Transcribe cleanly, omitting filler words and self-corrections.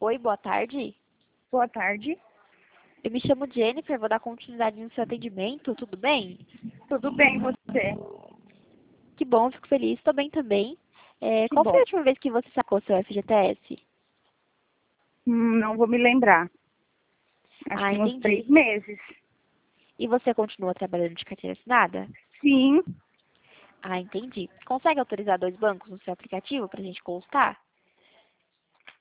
Oi, boa tarde. Boa tarde. Eu me chamo Jennifer, vou dar continuidade no seu atendimento, tudo bem? Tudo bem, você? Que bom, fico feliz, estou bem também. Que Qual foi a bom. última vez que você sacou seu FGTS? Não vou me lembrar. Acho Ah, que uns entendi. 3 meses. E você continua trabalhando de carteira assinada? Sim, Ah, entendi. Consegue autorizar 2 bancos no seu aplicativo para a gente constar?